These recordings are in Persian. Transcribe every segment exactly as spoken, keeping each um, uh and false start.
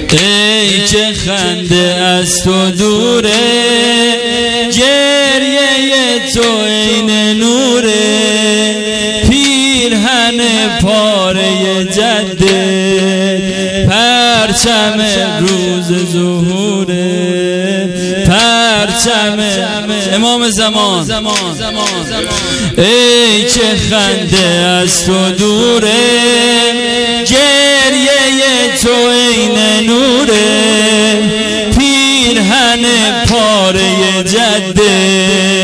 ای که خنده از تو دوره، گریه تو عین نوره، پیرهن پاره جده، پرچم روز ظهوره، پرچم امام زمان. ای که خنده از تو دوره، گریه تو عین نوره، پیرهن پاره جده،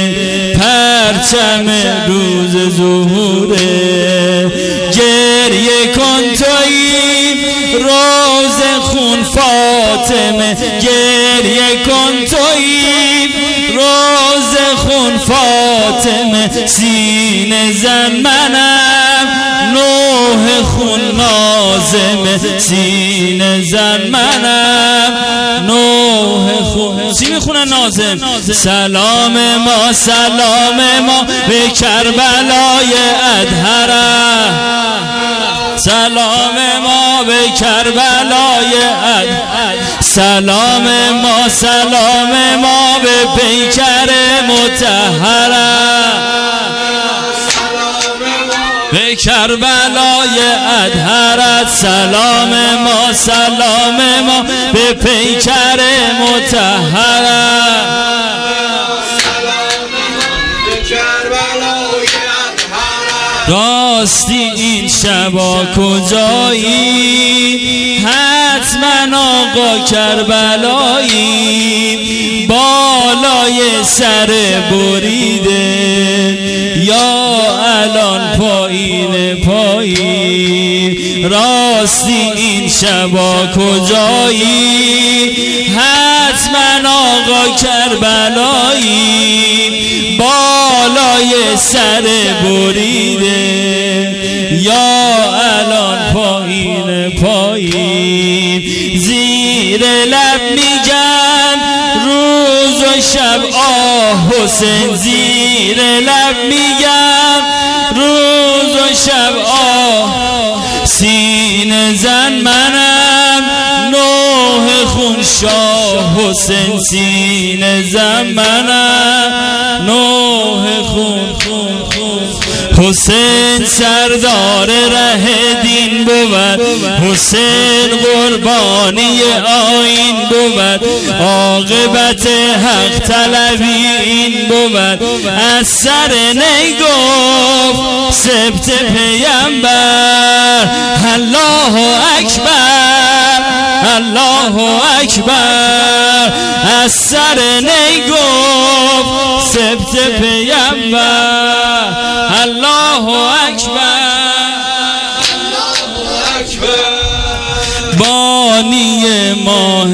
پرچم روز ظهوره. گریه کن تویی روز خون فاطمه، گریه کن تویی روز خون فاطمه، سینه زن منم نوح خون نازمه، سینه زن منم نوح خون. چی میخونن نازم؟ سلام ما سلام ما به کربلای ادهره، سلام ما به کربلای ادهره، سلام ما سلام ما به پیکر مطهره، به کربلای ادهرت. سلام ما سلام ما به پیکر مطهرت، راستی این شبا کجایی؟ حتما آقا کربلایی، بالای سر بریده یا الان پایین پایی، راستی این شبا کجایی؟ حتما آقا کربلایی، بالای سر بریده یا الان پایین پایین. زیر لب میگن روز و شب آه حسین، زیر لب میگن روز و شب آه، سینه زن منم نوح خون شاه حسین، سینه زن منم نوح خون خون خون. حسین سردار ره دین بود، حسین قربانی آیین بود، عاقبت حق طلبی این بود، از سر نی گفت سبت پیامبر، الله اکبر الله اکبر، از سر نی گفت سبت پیامبر، الله اکبر الله اکبر. بانی ماه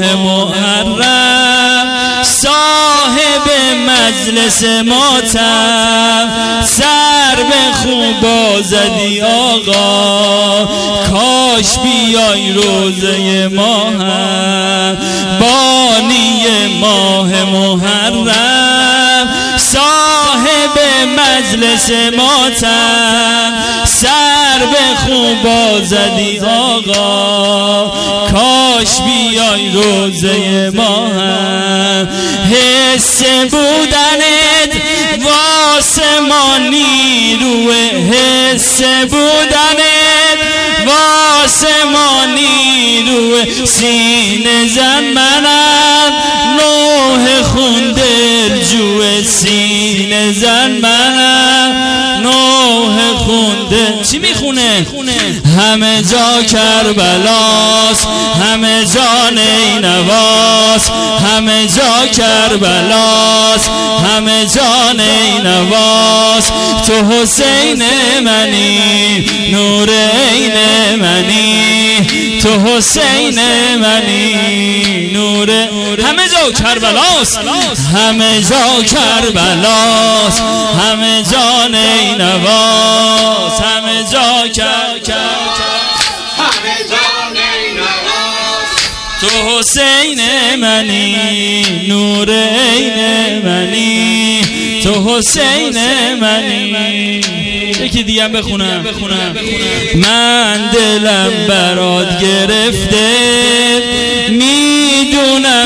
محرم، صاحب مجلس ماتم، سر به خوب زدی آقا، کاش بیای روزه ماهم. بانی ماه محرم، صاحب مجلس ماتم، سر به خوب زدی آقا، کاش بیای روزه ماهم. حس بودنت واسه ما نیروه، حس بودنت واسه ما نیروه، سینه زن منم نوح خون دلجوه، سینه زن منم نوح خون دل. چی میخونه؟ همه جا کربلاست، همه جا نینواست، همه جا کربلاست، همه جا نینواست، تو حسین منی نور عین منی، تو حسین منی نور. همه جا کربلاست، همه جا کربلاست، همه جا نینواست، همه جا کربلاست، همه جا نینواست، تو حسین منی نور عین منی، تو حسین منی. یکی دیگه بخونم. من دلم برات گرفته، می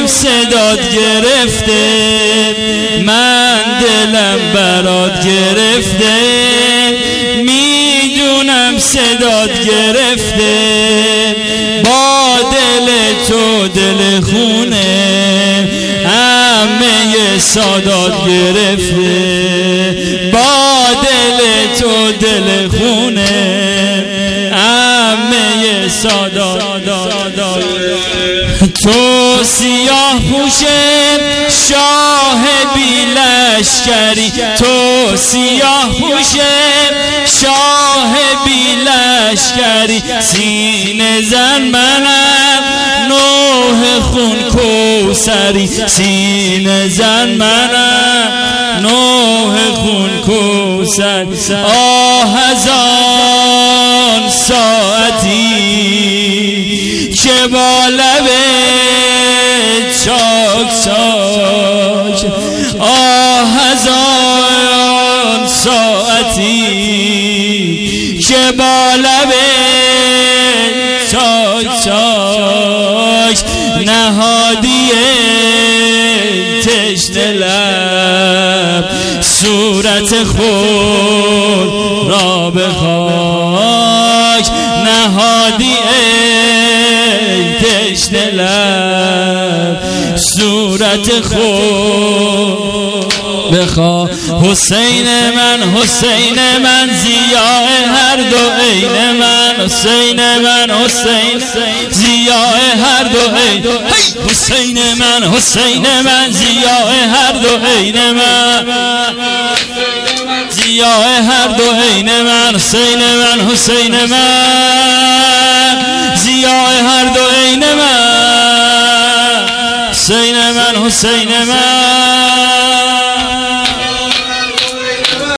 صدات گرفته، من دلم برات گرفته، میدونم صدات گرفته، با دل تو دل خونه همه سادات گرفته، با دل تو دل خونه همه سادات. تو سیاه پوشه شاه بی لشکری، تو سیاه پوشه شاه بی لشکری، سینه زن منم نوح خون کوثری، سینه زن منم نوح خون کوثری. آه از آن ساعتی که با لب چاک چاک، آه از آن ساعتی که با لب چاک چاک، نهادی تشنه لب صورت خود را به خاک، نهادی تشنه لب صورت خود بخوا. حسین من حسین من ضیاء هر دو عین من، حسین من حسین ضیاء هر دو عین، حسین من حسین من ضیاء هر دو عین من، ضیاء هر دو عین من، حسین من حسین من ضیاء هر دو عین من، حسین من حسین من.